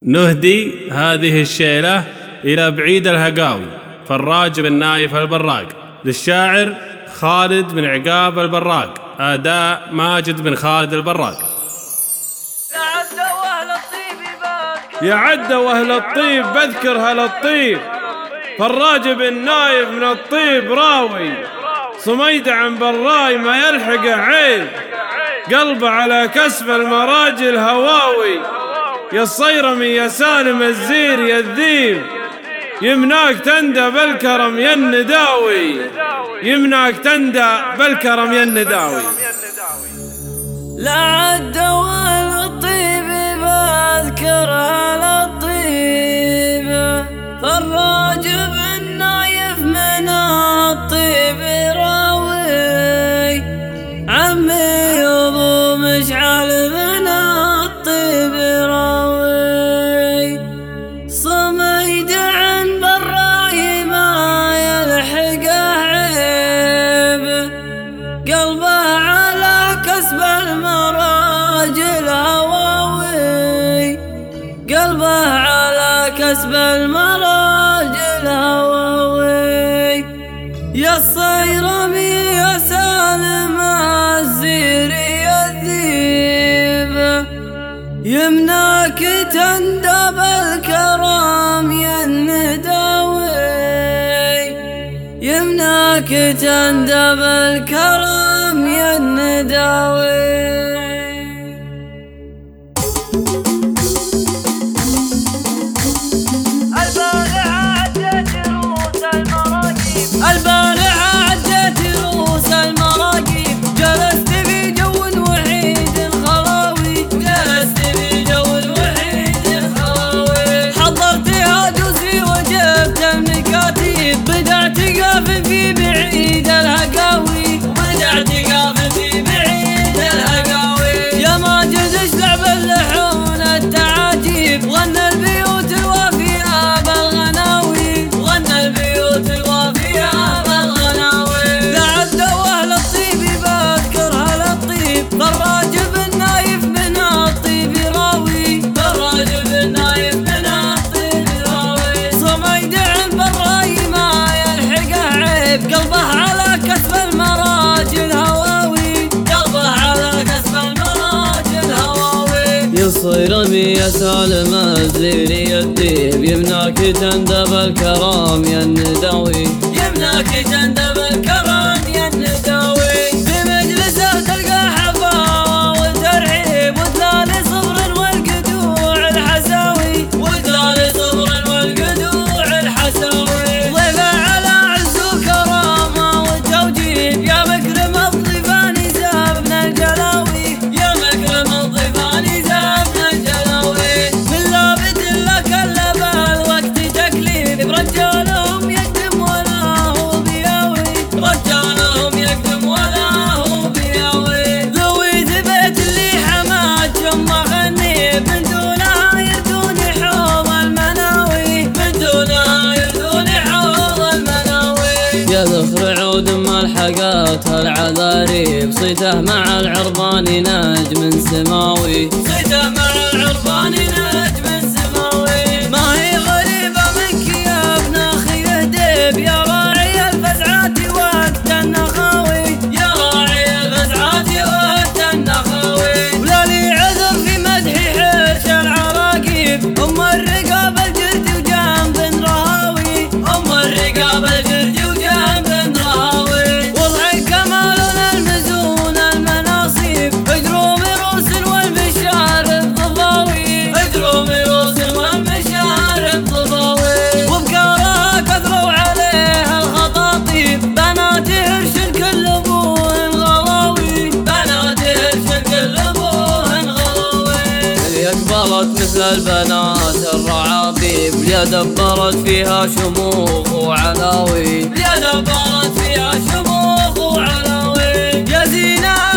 نهدي هذه الشيلة إلى بعيد الهقاوي فراج بن نايف البراق، للشاعر خالد بن عقاب البراق، أداء ماجد بن خالد البراق. يا عد واهل الطيب بذكر هل الطيب، فراج بن نايف من الطيب راوي، صميد عن براي ما يلحقه عيب، قلبه على كسب المراجل هواوي، يا الصيرمي يا سالم الزير يا الذيب، يمناك تندى بالكرم يا النداوي، يمناك تندى بالكرم يا النداوي. لا عد واهل الطيب بذكر هل الطيب، فراج بن نايف من الطيب راوي، عمي ابو مشعل من الطيب راوي، صميد عن براي ما يلحقه عيب، قلبه على كسب المراجل هواوي، قلبه على كسب المراجل هواوي، يا الصيرمي يا سالم الزير يا الذيب، يمناك تندى بالكرم يا النداوي، يمناك تندى بالكرم يا النداوي. البارحة عدت رؤوس المراكب، جلست في جو وحيد الخلاوي، جلست في جو وحيد الخلاوي، حضرتها جوزي وجبت المكاتيب، بدأت قافل في بعيد الهقاوي، بدأت قافل في بعيد الهقاوي، يا ماجد اشلع باللحون التعاجيب، غنى البيوت الوافية بالغناوي، غنى البيوت الوافية بالغناوي. لعد واهل الطيب بذكر هل الطيب، فراج بن نايف من الطيب راوي، فراج بن نايف من الطيب راوي، صميد عن براي ما يلحقه عيب، قلبه على كسب المراجل هواوي، قلبه على كسب المراجل هواوي، يا الصيرمي يا سالم الزير يا الذيب، يمناك تندى بالكرم يا النداوي، يمناك تندى بالكرم يا النداوي، في مجلسه تلقى حفاوة والترحيب، ودلال صبر والقدوع الحساوي، ودلال صبر والقدوع الحساوي، ضيفه على عز وكرامه والتوجيب، يا مكرم الضيفان زابنا الجلاوي، يا مكرم الضيفان زابنا الجلاوي، من لابد لك اللبال وقت تكليف، رجالهم يقدم ولا هو بياوي، رجالهم يقدم ولا هو بياوي، ذويت بيت اللي حماد شمه غني، من دونها يردوني حوض المناوي، من دونها يردوني حوض المناوي، يا ذخر عود ما الحقات هالعذاريب، صيته مع العربان نجم سماوي، صيته مع العربان نجم سماوي، ما هي غريبة منك يا ابن اخي اهديب، يا راعي الفزعات وقت النخاوي، يا راعي الفزعات وقت النخاوي، ولا لي عذر في مدحي حرش العراقيب، ام الرقاب الجرد وجنب رهاوي، ام الرقاب الجرد وجنب رهاوي، وضعك كمالنا المزون المناصيب، اجروا مروس والبشار الضباوي، اجروا مروس والبشار الضباوي، وبكارها كثروا عليها الخطاطيب، بنات هرش الكل ابوهن غلاوي، بنات هرش الكل اخوهن غلاوي، اللي اقبلت مثل البنات الرعابيب، اللي دبرت فيها شموخ وعلاوي، اللي دبرت فيها شموخ وعلاوي، يا زينة